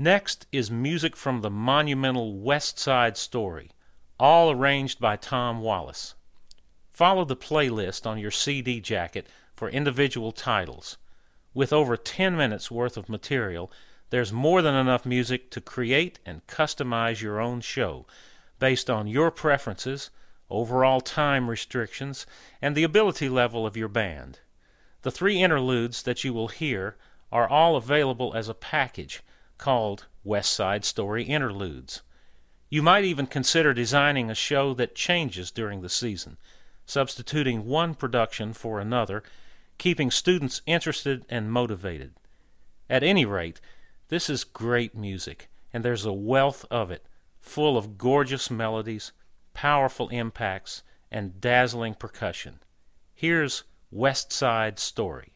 Next is music from the monumental West Side Story, all arranged by Tom Wallace. Follow the playlist on your CD jacket for individual titles. With over 10 minutes worth of material, there's more than enough music to create and customize your own show based on your preferences, overall time restrictions, and the ability level of your band. The 3 interludes that you will hear are all available as a package called West Side Story Interludes. You might even consider designing a show that changes during the season, substituting one production for another, keeping students interested and motivated. At any rate, this is great music, and there's a wealth of it, full of gorgeous melodies, powerful impacts, and dazzling percussion. Here's West Side Story.